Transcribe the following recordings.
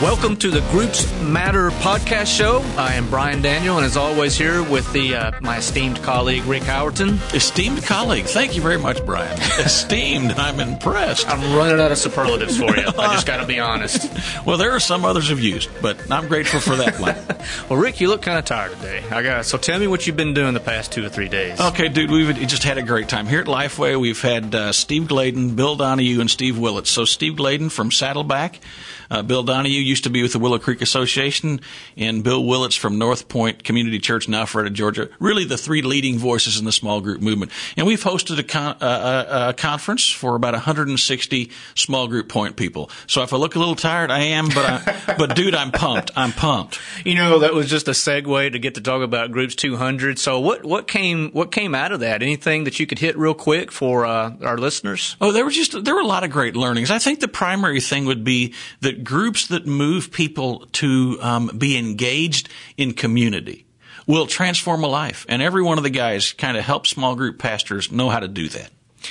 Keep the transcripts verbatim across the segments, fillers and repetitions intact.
Welcome to the Groups Matter podcast show. I am Brian Daniel, and as always here with the uh, my esteemed colleague, Rick Howerton. Esteemed colleague. Thank you very much, Brian. Esteemed. I'm impressed. I'm running out of superlatives for you. I just got to be honest. Well, there are some others have used, but I'm grateful for that one. Well, Rick, you look kind of tired today. I got So tell me what you've been doing the past two or three days. Okay, dude, we've just had a great time. Here at Lifeway, we've had uh, Steve Gladen, Bill Donahue, and Steve Willits. So Steve Gladen from Saddleback. Uh, Bill Donahue used to be with the Willow Creek Association, and Bill Willits from North Point Community Church in Alpharetta, Georgia. Really the three leading voices in the small group movement. And we've hosted a, con- uh, a conference for about one hundred sixty small group point people. So if I look a little tired, I am, but I, but dude, I'm pumped. I'm pumped. You know, that was just a segue to get to talk about Groups two hundred. So what, what came what came out of that? Anything that you could hit real quick for uh, our listeners? Oh, there were just there were a lot of great learnings. I think the primary thing would be that groups that move people to um, be engaged in community will transform a life. And every one of the guys kind of help small group pastors know how to do that.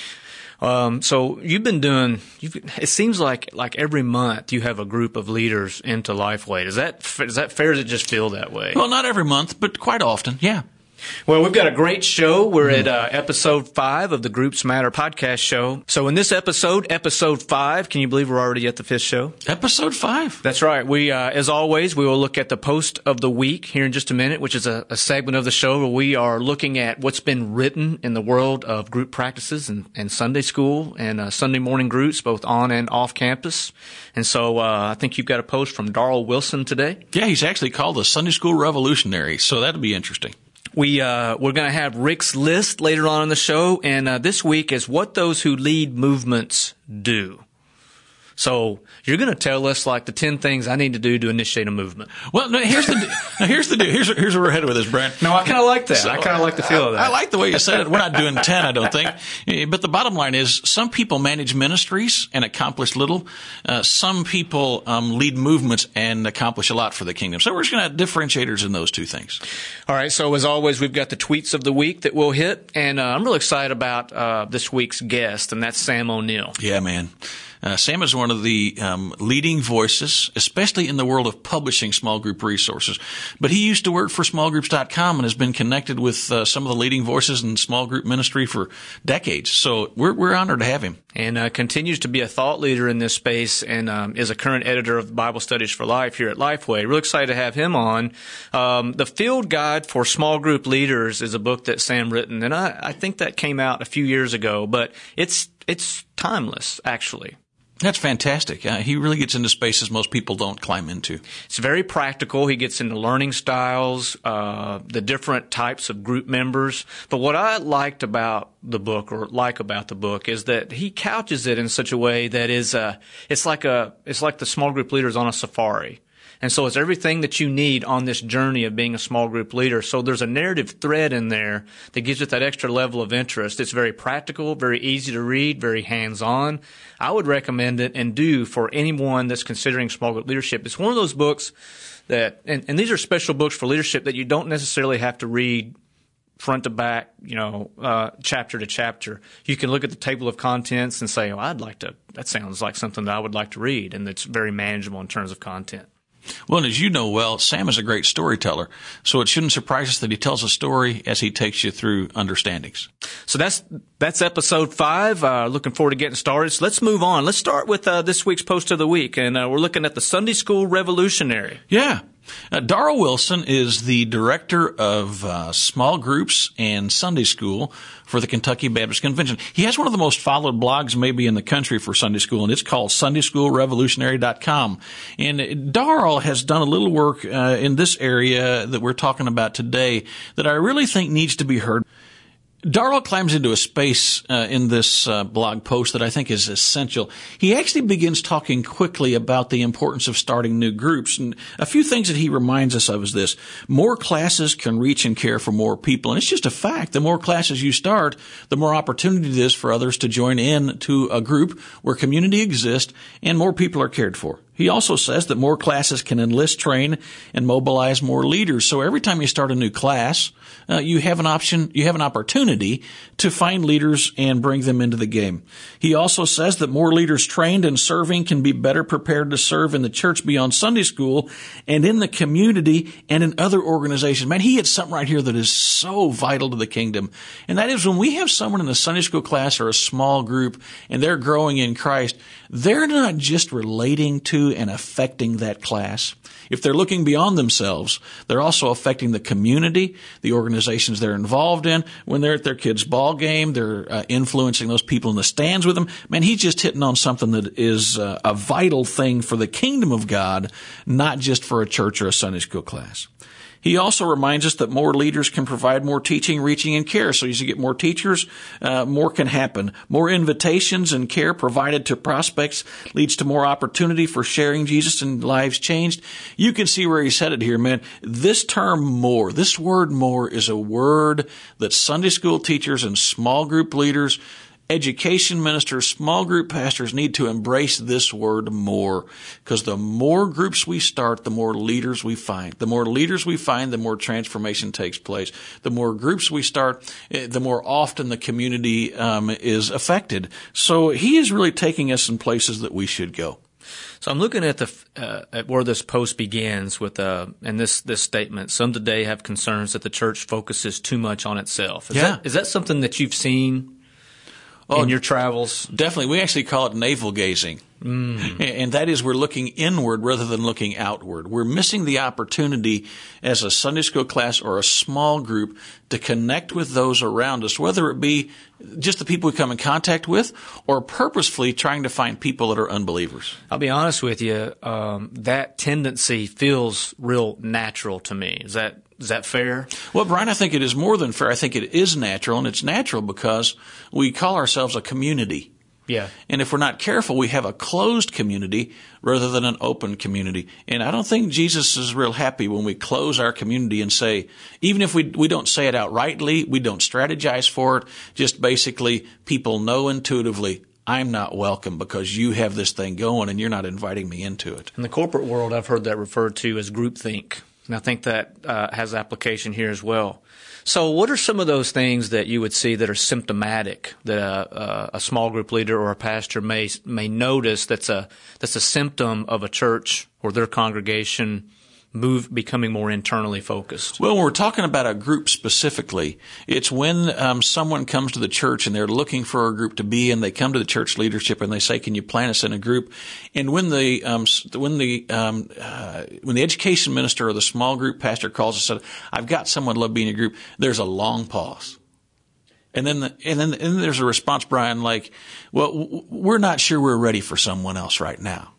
Um, so you've been doing, you've, it seems like, like every month you have a group of leaders into Lifeway. Is that, is that fair? Or does it just feel that way? Well, not every month, but quite often. Yeah. Well, we've got a great show. We're at uh, episode five of the Groups Matter podcast show. So in this episode, episode five, can you believe we're already at the fifth show? Episode five. That's right. We, uh, as always, we will look at the post of the week here in just a minute, which is a, a segment of the show where we are looking at what's been written in the world of group practices and, and Sunday school and uh, Sunday morning groups, both on and off campus. And so uh, I think you've got a post from Darrell Wilson today. Yeah, he's actually called the Sunday School Revolutionary, so that'll be interesting. We, uh, we're going to have Rick's list later on in the show, and uh, this week is what those who lead movements do. So you're going to tell us like the ten things I need to do to initiate a movement. Well, no, here's the now here's the deal. Here's here's where we're headed with this, Brent. No, I kind of like that. So, I kind of like the feel of that. I like the way you said it. We're not doing ten, I don't think. But the bottom line is, some people manage ministries and accomplish little. Uh, some people um, lead movements and accomplish a lot for the kingdom. So we're just going to have differentiators in those two things. All right. So as always, we've got the tweets of the week that we'll hit, and uh, I'm really excited about uh, this week's guest, and that's Sam O'Neill. Yeah, man. Uh, Sam is one of the um, leading voices, especially in the world of publishing small group resources. But he used to work for small groups dot com and has been connected with uh, some of the leading voices in small group ministry for decades. So we're we're honored to have him. And uh, continues to be a thought leader in this space, and um, is a current editor of Bible Studies for Life here at Lifeway. Real excited to have him on. Um, the Field Guide for Small Group Leaders is a book that Sam written, and I, I think that came out a few years ago, but it's it's timeless, actually. That's fantastic. Uh, he really gets into spaces most people don't climb into. It's very practical. He gets into learning styles, uh, the different types of group members. But what I liked about the book, or like about the book, is that he couches it in such a way that is, uh, it's like a, it's like the small group leaders on a safari. And so it's everything that you need on this journey of being a small group leader. So there's a narrative thread in there that gives it that extra level of interest. It's very practical, very easy to read, very hands-on. I would recommend it and do for anyone that's considering small group leadership. It's one of those books that, and, and these are special books for leadership that you don't necessarily have to read front to back, you know, uh, chapter to chapter. You can look at the table of contents and say, oh, I'd like to, that sounds like something that I would like to read. And it's very manageable in terms of content. Well, and as you know well, Sam is a great storyteller, so it shouldn't surprise us that he tells a story as he takes you through understandings. So that's that's episode five. Uh, looking forward to getting started. So let's move on. Let's start with uh, this week's post of the week, and uh, we're looking at the Sunday School Revolutionary. Yeah. Uh, Darrell Wilson is the director of uh, small groups and Sunday school for the Kentucky Baptist Convention. He has one of the most followed blogs maybe in the country for Sunday school, and it's called Sunday School Revolutionary dot com. And Darrell has done a little work uh, in this area that we're talking about today that I really think needs to be heard. Darrell climbs into a space uh, in this uh, blog post that I think is essential. He actually begins talking quickly about the importance of starting new groups. And a few things that he reminds us of is this. More classes can reach and care for more people. And it's just a fact. The more classes you start, the more opportunity it is for others to join in to a group where community exists and more people are cared for. He also says that more classes can enlist, train, and mobilize more leaders. So every time you start a new class, uh, you have an option, you have an opportunity to find leaders and bring them into the game. He also says that more leaders trained and serving can be better prepared to serve in the church beyond Sunday school and in the community and in other organizations. Man, he hits something right here that is so vital to the kingdom. And that is when we have someone in the Sunday school class or a small group and they're growing in Christ, they're not just relating to and affecting that class. If they're looking beyond themselves, they're also affecting the community, the organizations they're involved in. When they're at their kids' ball game, they're uh, influencing those people in the stands with them. Man, he's just hitting on something that is uh, a vital thing for the kingdom of God, not just for a church or a Sunday school class. He also reminds us that more leaders can provide more teaching, reaching, and care. So as you get more teachers, uh, more can happen. More invitations and care provided to prospects leads to more opportunity for sharing Jesus and lives changed. You can see where he's headed here, man. This term more, this word more is a word that Sunday school teachers and small group leaders, education ministers, small group pastors need to embrace this word more, because the more groups we start, the more leaders we find. The more leaders we find, the more transformation takes place. The more groups we start, the more often the community um, is affected. So he is really taking us in places that we should go. So I'm looking at the uh, at where this post begins with uh and this this statement. Some today have concerns that the church focuses too much on itself. Is yeah. that is that something that you've seen Oh, in your travels? Definitely. We actually call it navel gazing. Mm. And that is we're looking inward rather than looking outward. We're missing the opportunity as a Sunday school class or a small group to connect with those around us, whether it be just the people we come in contact with or purposefully trying to find people that are unbelievers. I'll be honest with you, um, that tendency feels real natural to me. Is that Is that fair? Well, Brian, I think it is more than fair. I think it is natural, and it's natural because we call ourselves a community. Yeah. And if we're not careful, we have a closed community rather than an open community. And I don't think Jesus is real happy when we close our community and say, even if we we don't say it outrightly, we don't strategize for it, just basically people know intuitively, I'm not welcome because you have this thing going and you're not inviting me into it. In the corporate world, I've heard that referred to as groupthink. And I think that uh, has application here as well. So what are some of those things that you would see that are symptomatic that a, a, a small group leader or a pastor may may notice that's a that's a symptom of a church or their congregation move becoming more internally focused? Well, when we're talking about a group specifically, it's when um, someone comes to the church and they're looking for a group to be in. They come to the church leadership and they say, "Can you plant us in a group?" And when the um, when the um, uh, when the education minister or the small group pastor calls and says, "I've got someone who love being in a group," there's a long pause. And then, the, and then, and then there's a response, Brian, like, "Well, w- we're not sure we're ready for someone else right now."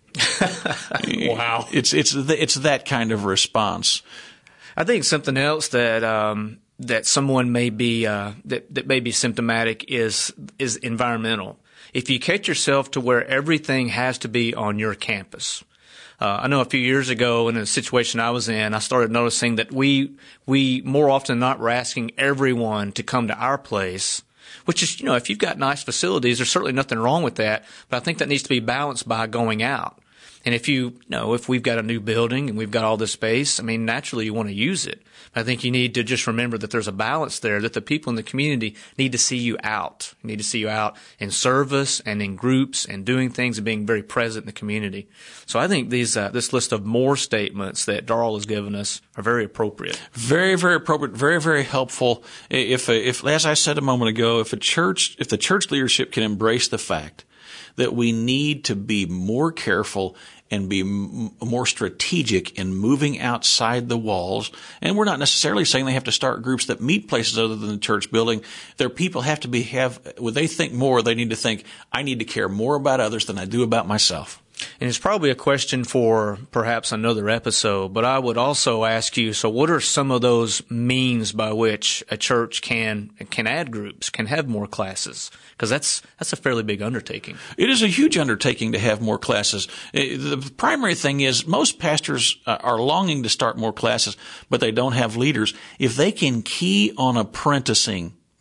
Wow. It's, it's, it's that kind of response. I think something else that, um, that someone may be, uh, that, that may be symptomatic is, is environmental. If you catch yourself to where everything has to be on your campus. Uh, I know a few years ago in a situation I was in, I started noticing that we, we more often than not were asking everyone to come to our place. Which is, you know, if you've got nice facilities, there's certainly nothing wrong with that. But I think that needs to be balanced by going out. And if you, you know, if we've got a new building and we've got all this space, I mean, naturally you want to use it. But I think you need to just remember that there's a balance there, that the people in the community need to see you out. Need to see you out in service and in groups and doing things and being very present in the community. So I think these, uh, this list of more statements that Darrell has given us are very appropriate. Very, very appropriate. Very, very helpful. If, if, as I said a moment ago, if a church, if the church leadership can embrace the fact that we need to be more careful and be m- more strategic in moving outside the walls. And we're not necessarily saying they have to start groups that meet places other than the church building. Their people have to be, have, when they think more, they need to think, I need to care more about others than I do about myself. And it's probably a question for perhaps another episode, but I would also ask you, so what are some of those means by which a church can can add groups, can have more classes? Because that's that's a fairly big undertaking. It is a huge undertaking to have more classes. The primary thing is most pastors are longing to start more classes, but they don't have leaders. If they can key on apprenticing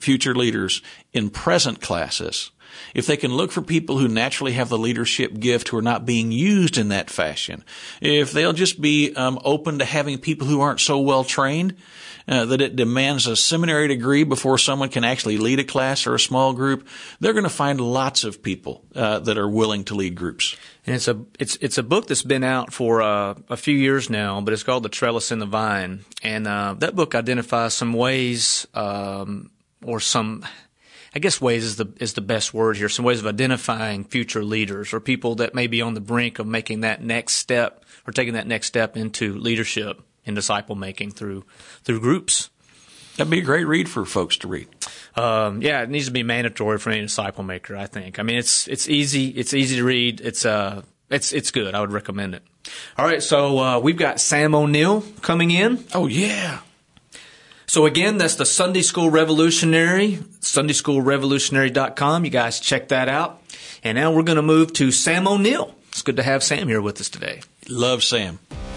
future leaders in present classes, if they can look for people who naturally have the leadership gift who are not being used in that fashion, if they'll just be um, open to having people who aren't so well trained, uh, that it demands a seminary degree before someone can actually lead a class or a small group, they're going to find lots of people uh, that are willing to lead groups. And it's a it's it's a book that's been out for uh, a few years now, but it's called The Trellis and the Vine, and uh, that book identifies some ways um, or some. I guess ways is the is the best word here. Some ways of identifying future leaders or people that may be on the brink of making that next step or taking that next step into leadership and disciple making through through groups. That'd be a great read for folks to read. Um, yeah, it needs to be mandatory for any disciple maker, I think. I mean, it's it's easy. It's easy to read. It's uh it's it's good. I would recommend it. All right, so uh, we've got Sam O'Neill coming in. Oh yeah. So again, that's the Sunday School Revolutionary, sunday school revolutionary dot com. You guys check that out. And now we're going to move to Sam O'Neill. It's good to have Sam here with us today. Love Sam.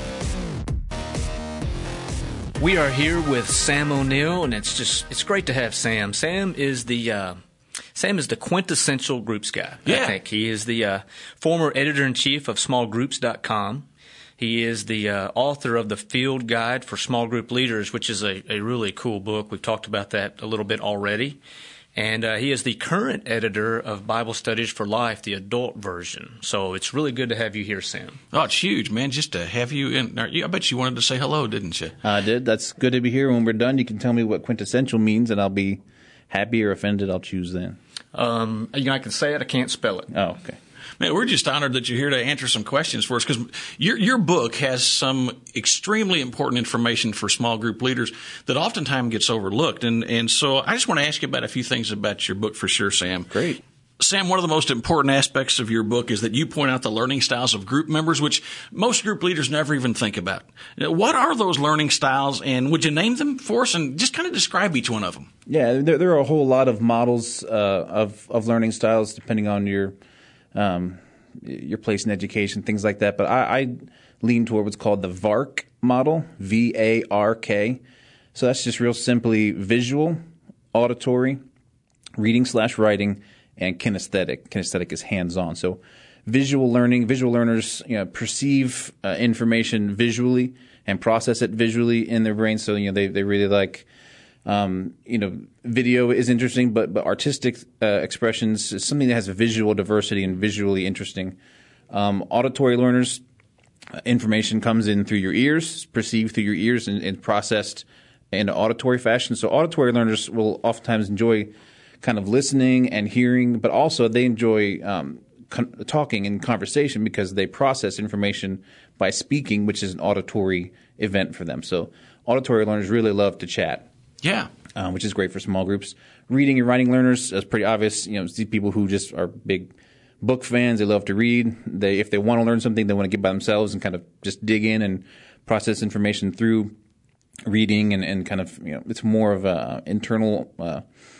We are here with Sam O'Neill, and it's just it's great to have Sam. Sam is the uh, Sam is the quintessential groups guy. Yeah. I think he is the uh, former editor-in-chief of small groups dot com. He is the uh, author of the Field Guide for Small Group Leaders, which is a, a really cool book. We've talked about that a little bit already. And uh, he is the current editor of Bible Studies for Life, the adult version. So it's really good to have you here, Sam. Oh, it's huge, man, just to have you in. I bet you wanted to say hello, didn't you? I did. That's good to be here. When we're done, you can tell me what quintessential means, and I'll be happy or offended. I'll choose then. Um, you know, I can say it. I can't spell it. Oh, okay. Man, we're just honored that you're here to answer some questions for us because your your book has some extremely important information for small group leaders that oftentimes gets overlooked. And, and so I just want to ask you about a few things about your book for sure, Sam. Great. Sam, one of the most important aspects of your book is that you point out the learning styles of group members, which most group leaders never even think about. What are those learning styles, and would you name them for us and just kind of describe each one of them? Yeah, there, there are a whole lot of models uh, of, of learning styles depending on your um, your place in education, things like that. But I, I lean toward what's called the VARK model, V A R K. So that's just real simply visual, auditory, reading slash writing, and kinesthetic. Kinesthetic is hands-on. So visual learning, visual learners you know, perceive uh, information visually and process it visually in their brain. So you know they, they really like, um, you know, video is interesting, but but artistic uh, expressions is something that has a visual diversity and visually interesting. Um, auditory learners, uh, information comes in through your ears, perceived through your ears, and, and processed in an auditory fashion. So auditory learners will oftentimes enjoy kind of listening and hearing, but also they enjoy um, con- talking and conversation because they process information by speaking, which is an auditory event for them. So auditory learners really love to chat. Yeah. Um, which is great for small groups. Reading and writing learners is pretty obvious. You know, see people who just are big book fans. They love to read. They, if they want to learn something, they want to get by themselves and kind of just dig in and process information through reading and, and kind of, you know, it's more of a internal, uh,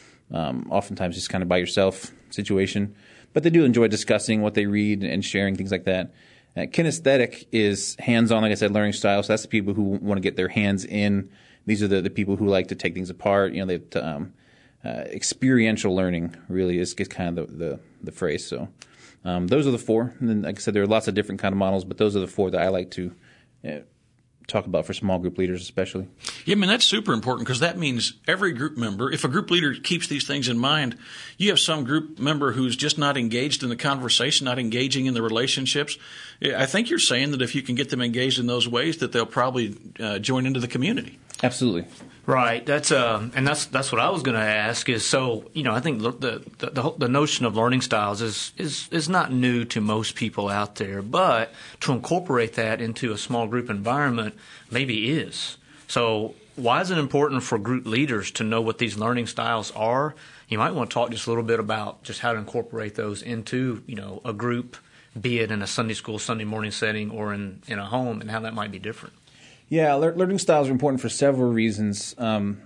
um, oftentimes just kind of by yourself situation. But they do enjoy discussing what they read and sharing things like that. Uh, kinesthetic is hands-on, like I said, learning style. So that's the people who want to get their hands in. These are the, the people who like to take things apart. You know, they um, uh, experiential learning really is, is kind of the, the, the phrase. So um, those are the four. And then, like I said, there are lots of different kind of models, but those are the four that I like to uh, talk about for small group leaders especially. Yeah, I mean, that's super important because that means every group member, if a group leader keeps these things in mind, you have some group member who's just not engaged in the conversation, not engaging in the relationships. I think you're saying that if you can get them engaged in those ways, that they'll probably uh, join into the community. Absolutely. Right. That's uh, and that's that's what I was going to ask. Is so you know I think the the the, the notion of learning styles is, is is not new to most people out there, but to incorporate that into a small group environment maybe is. So why is it important for group leaders to know what these learning styles are? You might want to talk just a little bit about just how to incorporate those into you know a group, be it in a Sunday school, Sunday morning setting, or in, in a home, and how that might be different. Yeah, le- learning styles are important for several reasons. Um,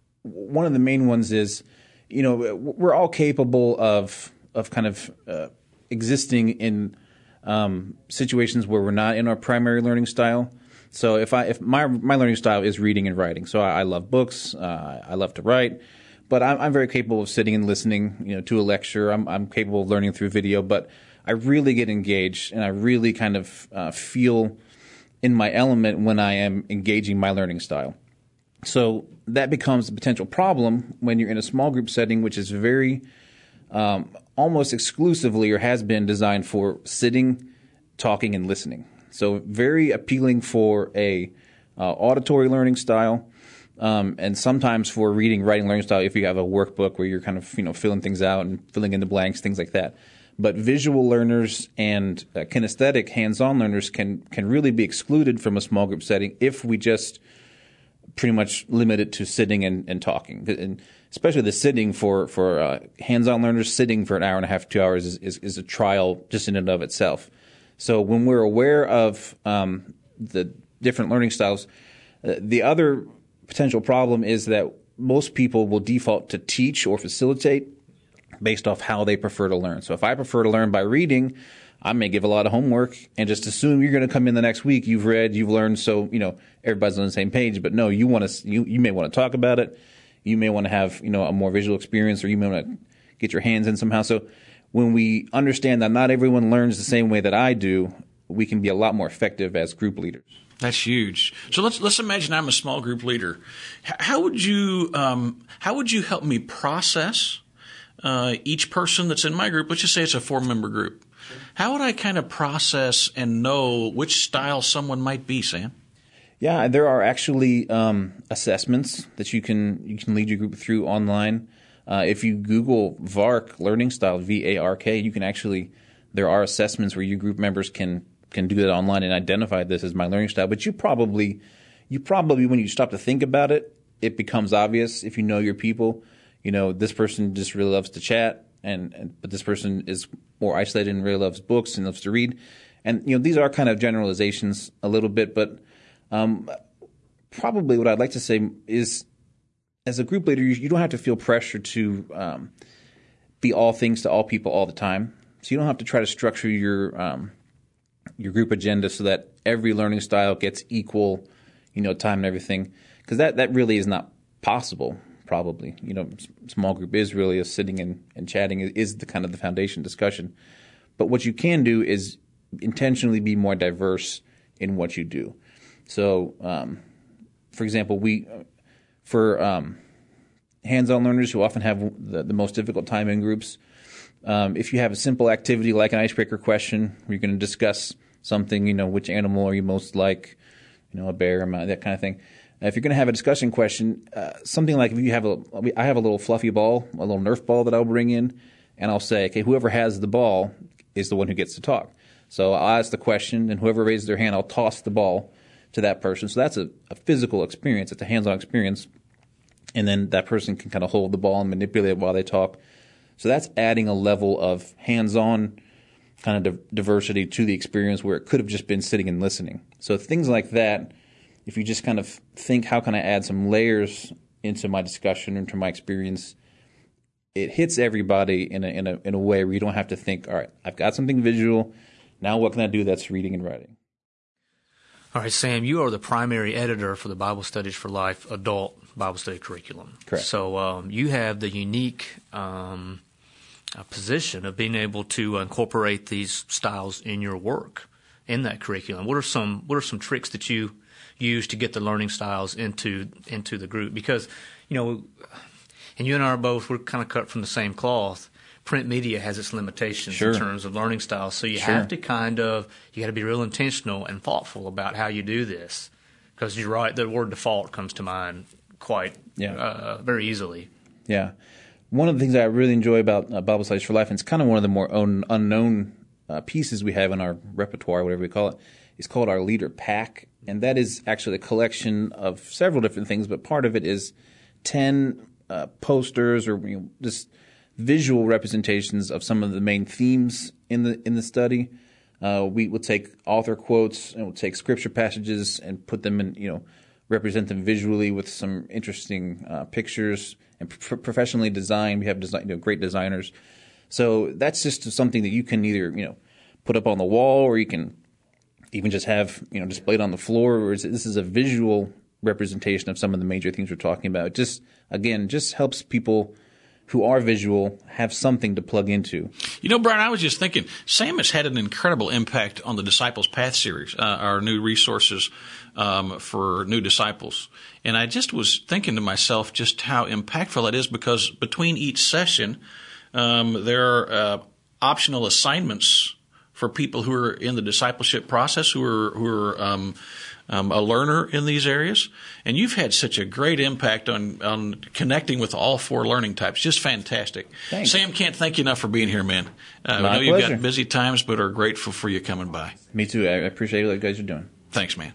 one of the main ones is, you know, we're all capable of of kind of uh, existing in um, situations where we're not in our primary learning style. So if I if my my learning style is reading and writing, so I, I love books, uh, I love to write, but I'm, I'm very capable of sitting and listening, you know, to a lecture. I'm, I'm capable of learning through video, but I really get engaged and I really kind of uh, feel in my element when I am engaging my learning style. So that becomes a potential problem when you're in a small group setting, which is very um, almost exclusively or has been designed for sitting, talking, and listening. So very appealing for a uh, auditory learning style, um, and sometimes for reading, writing learning style if you have a workbook where you're kind of you know filling things out and filling in the blanks, things like that. But visual learners and uh, kinesthetic hands-on learners can can really be excluded from a small group setting if we just pretty much limit it to sitting and, and talking. And especially the sitting for, for uh, hands-on learners, sitting for an hour and a half, two hours is, is, is a trial just in and of itself. So when we're aware of um, the different learning styles, uh, the other potential problem is that most people will default to teach or facilitate based off how they prefer to learn. So if I prefer to learn by reading, I may give a lot of homework and just assume you're going to come in the next week. You've read, you've learned, so you know everybody's on the same page. But no, you want to, you, you may want to talk about it. You may want to have you know a more visual experience, or you may want to get your hands in somehow. So when we understand that not everyone learns the same way that I do, we can be a lot more effective as group leaders. That's huge. So let's let's imagine I'm a small group leader. How would you um, how would you help me process uh, each person that's in my group? Let's just say it's a four member group. How would I kind of process and know which style someone might be, Sam? Yeah, there are actually um, assessments that you can you can lead your group through online. Uh, if you Google VARK learning style, V A R K, you can actually there are assessments where your group members can can do that online and identify this as my learning style. But you probably you probably when you stop to think about it, it becomes obvious if you know your people. You know, this person just really loves to chat, and, and but this person is more isolated and really loves books and loves to read. And, you know, these are kind of generalizations a little bit, but um, probably what I'd like to say is as a group leader, you, you don't have to feel pressure to um, be all things to all people all the time. So you don't have to try to structure your um, your group agenda so that every learning style gets equal, you know, time and everything, because that, that really is not possible. Probably, you know, small group is really a sitting and, and chatting is, is the kind of the foundation discussion. But what you can do is intentionally be more diverse in what you do. So, um, for example, we for um, hands-on learners who often have the, the most difficult time in groups, um, if you have a simple activity like an icebreaker question, where you're going to discuss something, you know, which animal are you most like, you know, a bear, that kind of thing. If you're going to have a discussion question, uh, something like if you have a, I have a little fluffy ball, a little Nerf ball that I'll bring in, and I'll say, okay, whoever has the ball is the one who gets to talk. So I'll ask the question, and whoever raises their hand, I'll toss the ball to that person. So that's a, a physical experience. It's a hands-on experience. And then that person can kind of hold the ball and manipulate it while they talk. So that's adding a level of hands-on kind of di- diversity to the experience where it could have just been sitting and listening. So things like that, if you just kind of think, how can I add some layers into my discussion, into my experience, it hits everybody in a, in a, in a way where you don't have to think, all right, I've got something visual. Now what can I do that's reading and writing? All right, Sam, you are the primary editor for the Bible Studies for Life adult Bible study curriculum. Correct. So um, you have the unique um, uh, position of being able to incorporate these styles in your work, in that curriculum. What are some What are some tricks that you use to get the learning styles into into the group? Because, you know, and you and I are both, we're kind of cut from the same cloth. Print media has its limitations Sure. in terms of learning styles. So you Sure. have to kind of, you got to be real intentional and thoughtful about how you do this. Because you're right, the word default comes to mind quite Yeah. uh, very easily. Yeah. One of the things I really enjoy about uh, Bible Studies for Life, and it's kind of one of the more un- unknown uh, pieces we have in our repertoire, whatever we call it, is called our Leader Pack. And that is actually a collection of several different things, but part of it is ten uh, posters or you know, just visual representations of some of the main themes in the in the study. Uh, we will take author quotes and we'll take scripture passages and put them in, you know, represent them visually with some interesting uh, pictures and pr- professionally designed. We have design, you know, great designers. So that's just something that you can either, you know, put up on the wall or you can even just have, you know, displayed on the floor. Or this is a visual representation of some of the major things we're talking about. It just, again, just helps people who are visual have something to plug into. You know, Brian, I was just thinking, Sam has had an incredible impact on the Disciples Path series, uh, our new resources um, for new disciples. And I just was thinking to myself just how impactful that is, because between each session, um, there are uh, optional assignments for people who are in the discipleship process, who are who are um, um, a learner in these areas. And you've had such a great impact on, on connecting with all four learning types. Just fantastic. Thanks. Sam, can't thank you enough for being here, man. Uh, I know you've got busy times, but are grateful for you coming by. Me too. I appreciate what you guys are doing. Thanks, man.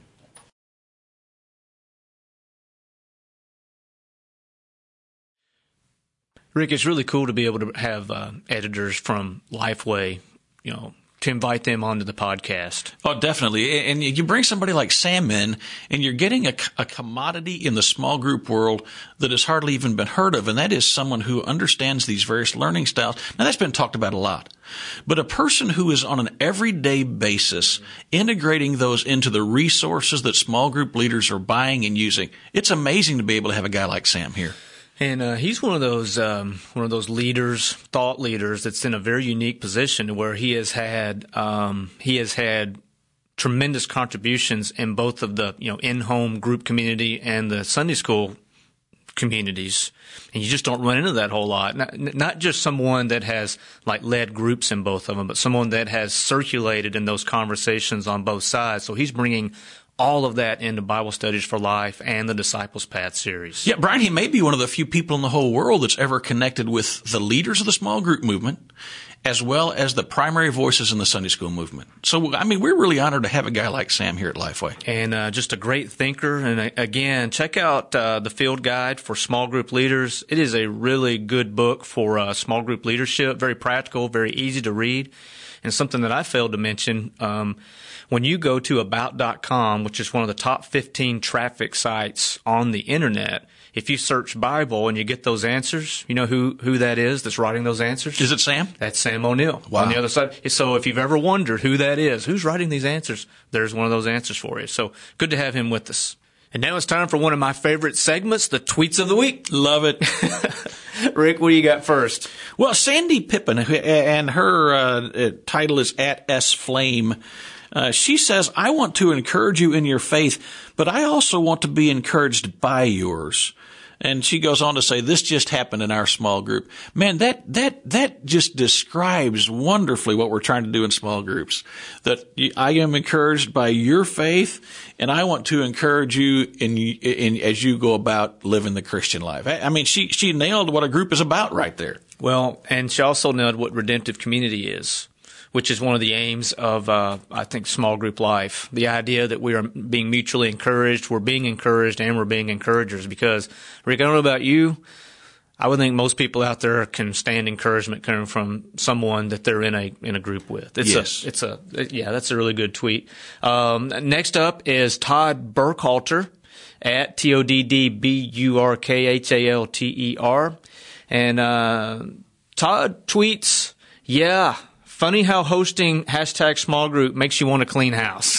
Rick, it's really cool to be able to have uh, editors from Lifeway, you know, to invite them onto the podcast. Oh, definitely. And you bring somebody like Sam in, and you're getting a, a commodity in the small group world that has hardly even been heard of, and that is someone who understands these various learning styles. Now, that's been talked about a lot. But a person who is on an everyday basis integrating those into the resources that small group leaders are buying and using, it's amazing to be able to have a guy like Sam here. And uh, he's one of those um, one of those leaders, thought leaders, that's in a very unique position where he has had um, he has had tremendous contributions in both of the you know in-home group community and the Sunday school communities, and you just don't run into that whole lot. Not, not just someone that has like led groups in both of them, but someone that has circulated in those conversations on both sides. So he's bringing all of that into Bible Studies for Life and the Disciples Path series. Yeah, Brian, he may be one of the few people in the whole world that's ever connected with the leaders of the small group movement as well as the primary voices in the Sunday school movement. So, I mean, we're really honored to have a guy like Sam here at Lifeway. And uh, just a great thinker. And uh, again, check out uh, the Field Guide for Small Group Leaders. It is a really good book for uh, small group leadership, very practical, very easy to read. And something that I failed to mention, um, when you go to about dot com, which is one of the top fifteen traffic sites on the internet, if you search Bible and you get those answers, you know who, who that is that's writing those answers? Is it Sam? That's Sam O'Neill wow. on the other side. So if you've ever wondered who that is, who's writing these answers, there's one of those answers for you. So good to have him with us. And now it's time for one of my favorite segments, the Tweets of the Week. Love it. Rick, what do you got first? Well, Sandy Pippin, and her uh, title is at S Flame. Uh, she says, I want to encourage you in your faith, but I also want to be encouraged by yours. And she goes on to say, this just happened in our small group. Man, that, that, that just describes wonderfully what we're trying to do in small groups. That I am encouraged by your faith, and I want to encourage you in, in, as you go about living the Christian life. I, I mean, she, she nailed what a group is about right there. Well, and she also nailed what redemptive community is, which is one of the aims of, uh, I think, small group life. The idea that we are being mutually encouraged, we're being encouraged, and we're being encouragers. Because, Rick, I don't know about you, I would think most people out there can stand encouragement coming from someone that they're in a in a group with. It's yes. A, it's a yeah, that's a really good tweet. Um, next up is Todd Burkhalter at T O D D B U R K H A L T E R, and uh, Todd tweets, yeah. Funny how hosting hashtag small group makes you want to clean house.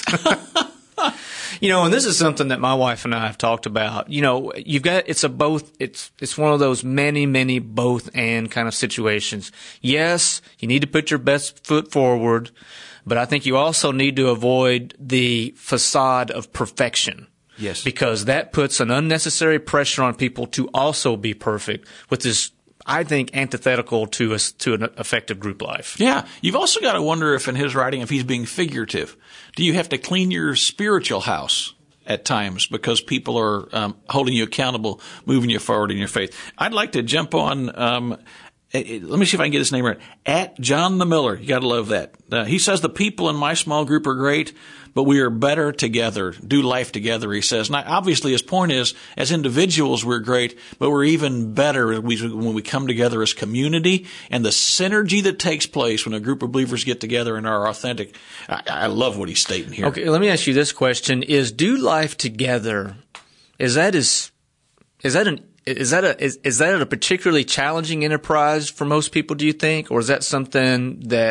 You know, and this is something that my wife and I have talked about. You know, you've got, it's a both, it's, it's one of those many, many both and kind of situations. Yes, you need to put your best foot forward, but I think you also need to avoid the facade of perfection. Yes. Because that puts an unnecessary pressure on people to also be perfect with this, I think, antithetical to a, to an effective group life. Yeah. You've also got to wonder if in his writing, if he's being figurative. Do you have to clean your spiritual house at times because people are um, holding you accountable, moving you forward in your faith? I'd like to jump on, um, let me see if I can get his name right, at John the Miller. You got to love that. Uh, he says, the people in my small group are great, but we are better together, do life together, he says. Now, obviously, his point is, as individuals, we're great, but we're even better when we come together as community, and the synergy that takes place when a group of believers get together and are authentic. I, I love what he's stating here. Okay, let me ask you this question. Is do life together, is that is, is that an Is that a is, is that a particularly challenging enterprise for most people, do you think? Or is that something that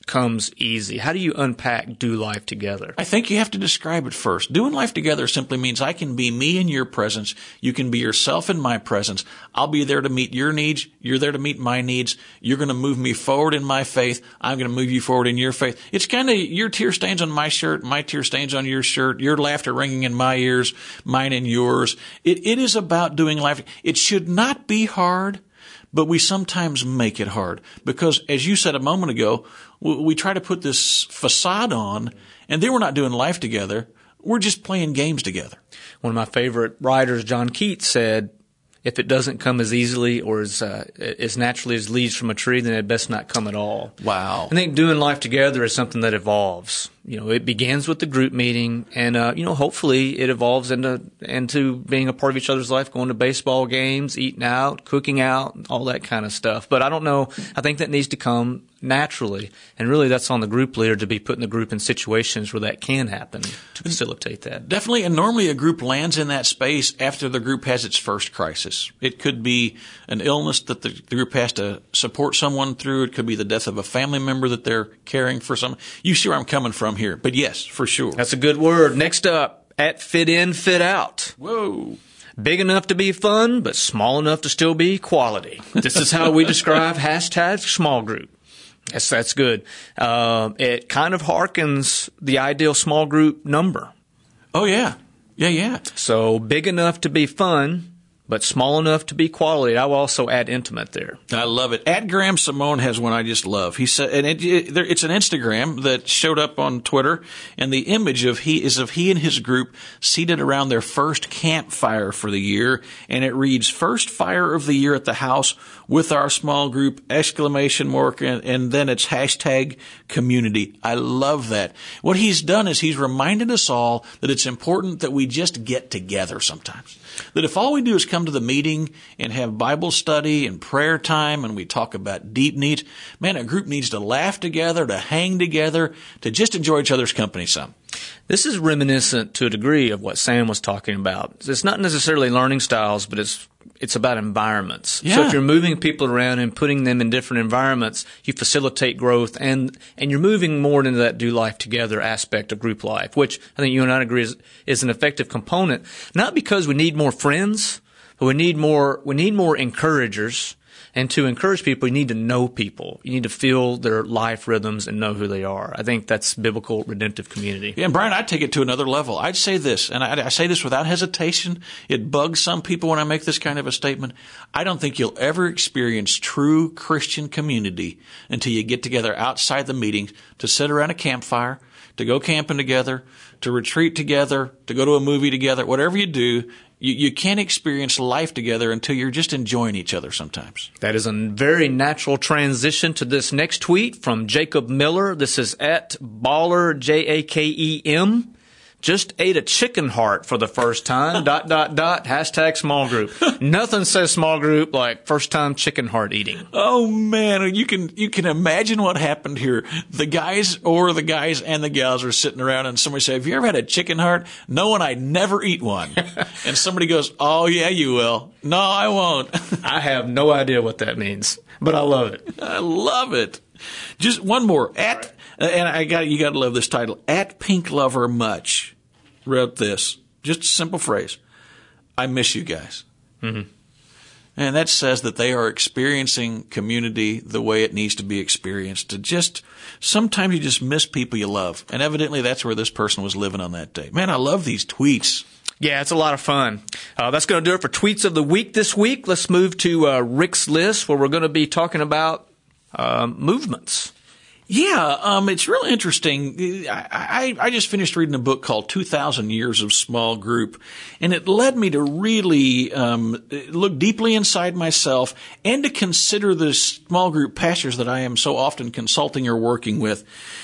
comes easy? How do you unpack do life together? I think you have to describe it first. Doing life together simply means I can be me in your presence. You can be yourself in my presence. I'll be there to meet your needs. You're there to meet my needs. You're going to move me forward in my faith. I'm going to move you forward in your faith. It's kind of your tear stains on my shirt, my tear stains on your shirt, your laughter ringing in my ears, mine in yours. It, it is about doing life. It should not be hard, but we sometimes make it hard because, as you said a moment ago, we try to put this facade on, and then we're not doing life together. We're just playing games together. One of my favorite writers, John Keats, said, if it doesn't come as easily or as uh, as naturally as leaves from a tree, then it best not come at all. Wow. I think doing life together is something that evolves. You know, it begins with the group meeting, and uh, you know, hopefully it evolves into into being a part of each other's life, going to baseball games, eating out, cooking out, all that kind of stuff. But I don't know. I think that needs to come naturally, and really, that's on the group leader to be putting the group in situations where that can happen to facilitate that. Definitely, and normally a group lands in that space after the group has its first crisis. It could be an illness that the, the group has to support someone through. It could be the death of a family member that they're caring for. Some. You see where I'm coming from here, but yes, for sure. That's a good word. Next up, at Fit In, Fit Out. Whoa. Big enough to be fun, but small enough to still be quality. This is how we describe hashtag small group. Yes, that's good. Uh, it kind of harkens the ideal small group number. Oh, yeah. Yeah, yeah. So big enough to be fun, but small enough to be quality. I will also add intimate there. I love it. At Graham Simone has one I just love. He said, and it, it, there, it's an Instagram that showed up on Twitter, and the image of he is of he and his group seated around their first campfire for the year, and it reads, "First fire of the year at the house with our small group!" Exclamation mark, and, and then it's hashtag community. I love that. What he's done is he's reminded us all that it's important that we just get together sometimes. That if all we do is come to the meeting and have Bible study and prayer time and we talk about deep needs, man, a group needs to laugh together, to hang together, to just enjoy each other's company some. This is reminiscent to a degree of what Sam was talking about. It's not necessarily learning styles, but it's it's about environments. Yeah. So if you're moving people around and putting them in different environments, you facilitate growth, and and you're moving more into that do life together aspect of group life, which I think you and I agree is, is an effective component. Not because we need more friends, but we need more we need more encouragers. And to encourage people, you need to know people. You need to feel their life rhythms and know who they are. I think that's biblical redemptive community. Yeah, and Brian, I'd take it to another level. I'd say this, and I, I say this without hesitation. It bugs some people when I make this kind of a statement. I don't think you'll ever experience true Christian community until you get together outside the meeting to sit around a campfire, to go camping together, to retreat together, to go to a movie together. Whatever you do, You, you can't experience life together until you're just enjoying each other sometimes. That is a very natural transition to this next tweet from Jacob Miller. This is at Baller, J A K E M. Just ate a chicken heart for the first time, dot, dot, dot, hashtag small group. Nothing says small group like first time chicken heart eating. Oh, man, you can you can imagine what happened here. The guys or the guys and the gals are sitting around and somebody say, "Have you ever had a chicken heart?" "No, and I'd never eat one." And somebody goes, "Oh, yeah, you will." "No, I won't." I have no idea what that means, but I love it. I love it. Just one more. At and I got you got to love this title. At Pink Lover Much wrote this. Just a simple phrase. "I miss you guys." Mm-hmm. And that says that they are experiencing community the way it needs to be experienced. To just sometimes you just miss people you love, and evidently that's where this person was living on that day. Man, I love these tweets. Yeah, it's a lot of fun. Uh, that's going to do it for Tweets of the Week this week. Let's move to uh, Rick's List, where we're going to be talking about um, movements. Yeah, um, it's real interesting. I, I, I just finished reading a book called two thousand Years of Small Group, and it led me to really um, look deeply inside myself and to consider the small group pastors that I am so often consulting or working with.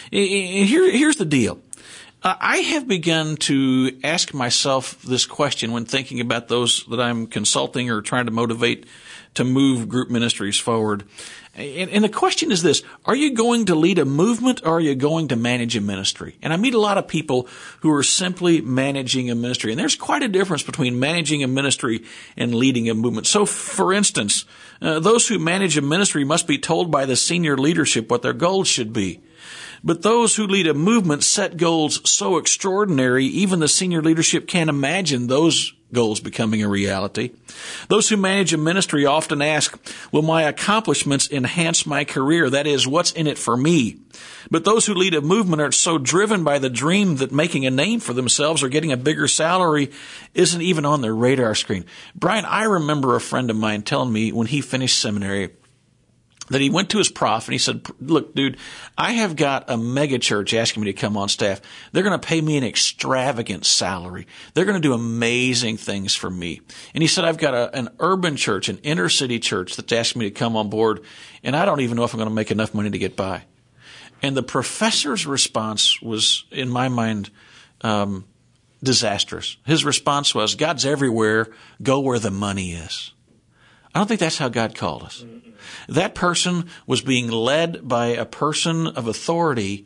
And here, here's the deal. Uh, I have begun to ask myself this question when thinking about those that I'm consulting or trying to motivate to move group ministries forward. And, and the question is this: are you going to lead a movement, or are you going to manage a ministry? And I meet a lot of people who are simply managing a ministry. And there's quite a difference between managing a ministry and leading a movement. So, for instance, uh, those who manage a ministry must be told by the senior leadership what their goals should be. But those who lead a movement set goals so extraordinary, even the senior leadership can't imagine those goals becoming a reality. Those who manage a ministry often ask, will my accomplishments enhance my career? That is, what's in it for me? But those who lead a movement are so driven by the dream that making a name for themselves or getting a bigger salary isn't even on their radar screen. Brian, I remember a friend of mine telling me when he finished seminary that he went to his prof and he said, look, dude, I have got a mega church asking me to come on staff. They're going to pay me an extravagant salary. They're going to do amazing things for me. And he said, I've got a, an urban church, an inner city church that's asking me to come on board, and I don't even know if I'm going to make enough money to get by. And the professor's response was, in my mind, um, disastrous. His response was, God's everywhere. Go where the money is. I don't think that's how God called us. That person was being led by a person of authority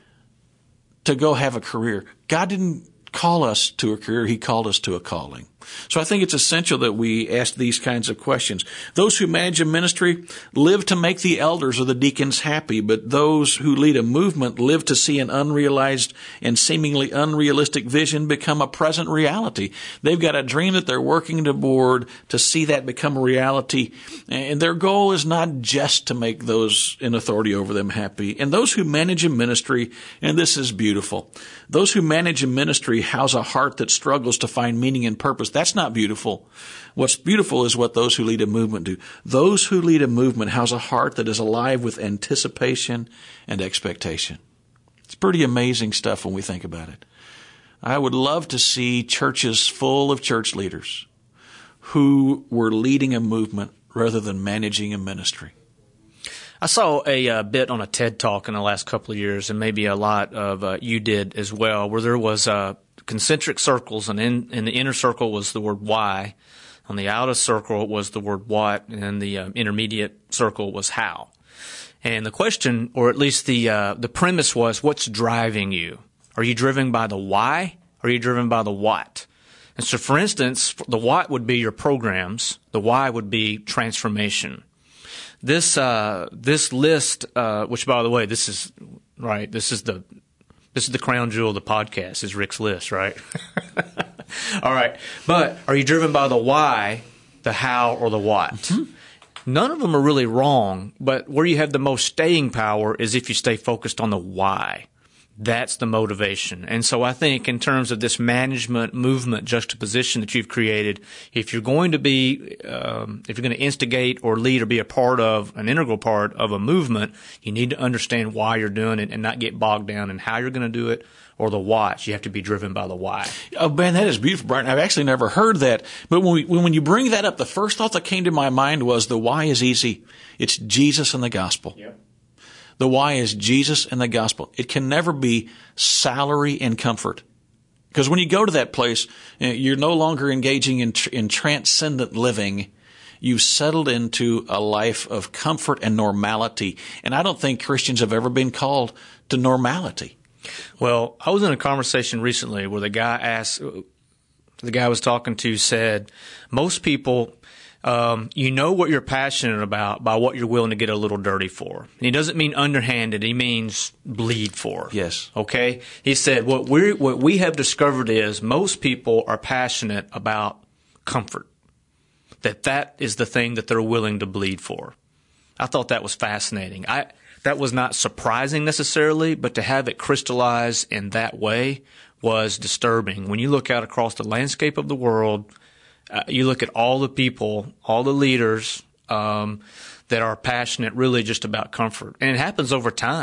to go have a career. God didn't call us to a career. He called us to a calling. So I think it's essential that we ask these kinds of questions. Those who manage a ministry live to make the elders or the deacons happy, but those who lead a movement live to see an unrealized and seemingly unrealistic vision become a present reality. They've got a dream that they're working toward to see that become a reality, and their goal is not just to make those in authority over them happy. And those who manage a ministry, and this is beautiful, those who manage a ministry house a heart that struggles to find meaning and purpose. That's not beautiful. What's beautiful is what those who lead a movement do. Those who lead a movement house a heart that is alive with anticipation and expectation. It's pretty amazing stuff when we think about it. I would love to see churches full of church leaders who were leading a movement rather than managing a ministry. I saw a uh, bit on a TED Talk in the last couple of years, and maybe a lot of uh, you did as well, where there was uh, concentric circles, and in, in the inner circle was the word why, on the outer circle was the word what, and the uh, intermediate circle was how. And the question, or at least the uh, the premise was, what's driving you? Are you driven by the why, or are you driven by the what? And so, for instance, the what would be your programs, the why would be transformation. This uh, this list, uh, which by the way, this is right. This is the this is the crown jewel of the podcast. Is Rick's list, right? All right, but are you driven by the why, the how, or the what? Mm-hmm. None of them are really wrong, but where you have the most staying power is if you stay focused on the why. That's the motivation. And so I think in terms of this management movement juxtaposition that you've created, if you're going to be, um, if you're going to instigate or lead or be a part of, an integral part of a movement, you need to understand why you're doing it and not get bogged down in how you're going to do it or the what. You have to be driven by the why. Oh, man, that is beautiful, Brian. I've actually never heard that. But when, we, when you bring that up, the first thought that came to my mind was the why is easy. It's Jesus and the gospel. Yep. The why is Jesus and the gospel. It can never be salary and comfort. Because when you go to that place, you're no longer engaging in, in transcendent living. You've settled into a life of comfort and normality. And I don't think Christians have ever been called to normality. Well, I was in a conversation recently where the guy asked, the guy I was talking to said, most people, Um, you know what you're passionate about by what you're willing to get a little dirty for. And he doesn't mean underhanded. He means bleed for. Yes. Okay? He said what we what we have discovered is most people are passionate about comfort. That that is the thing that they're willing to bleed for. I thought that was fascinating. I that was not surprising necessarily, but to have it crystallize in that way was disturbing. When you look out across the landscape of the world, Uh, you look at all the people, all the leaders um, that are passionate really just about comfort. And it happens over time.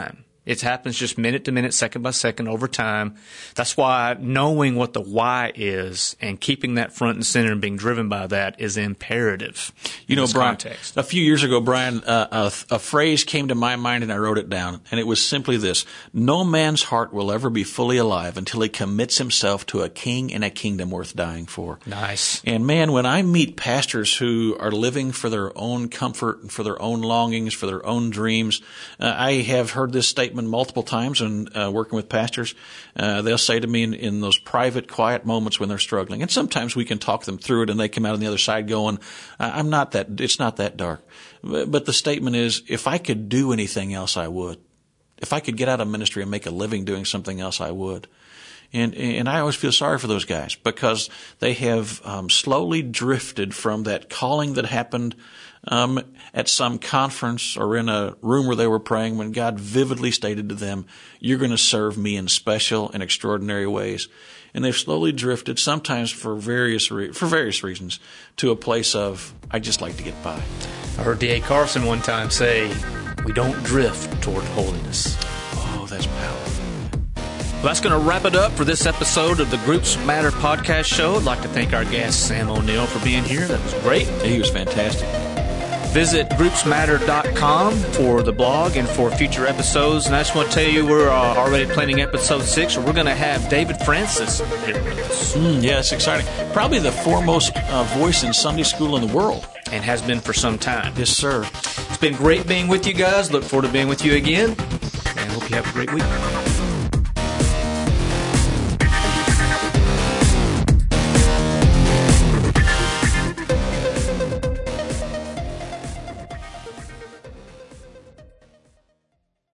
It happens just minute to minute, second by second over time. That's why knowing what the why is and keeping that front and center and being driven by that is imperative. You know, in this Brian, context. A few years ago, Brian, uh, a, a phrase came to my mind and I wrote it down, and it was simply this: no man's heart will ever be fully alive until he commits himself to a king and a kingdom worth dying for. Nice. And man, when I meet pastors who are living for their own comfort and for their own longings, for their own dreams, uh, I have heard this statement multiple times and uh, working with pastors. Uh, they'll say to me in, in those private, quiet moments when they're struggling, and sometimes we can talk them through it and they come out on the other side going, I'm not that, it's not that dark. But the statement is, if I could do anything else, I would. If I could get out of ministry and make a living doing something else, I would. And and I always feel sorry for those guys because they have um, slowly drifted from that calling that happened um, at some conference or in a room where they were praying when God vividly stated to them, you're going to serve me in special and extraordinary ways. And they've slowly drifted, sometimes for various re- for various reasons, to a place of, I just like to get by. I heard D A Carson one time say, we don't drift toward holiness. Oh, that's powerful. Well, that's going to wrap it up for this episode of the Groups Matter podcast show. I'd like to thank our guest, Sam O'Neill, for being here. That was great. He was fantastic. Visit groups matter dot com for the blog and for future episodes. And I just want to tell you, we're uh, already planning episode six, where we're going to have David Francis here with us. Mm, yeah, it's exciting. Probably the foremost uh, voice in Sunday school in the world. And has been for some time. Yes, sir. It's been great being with you guys. Look forward to being with you again. And hope you have a great week.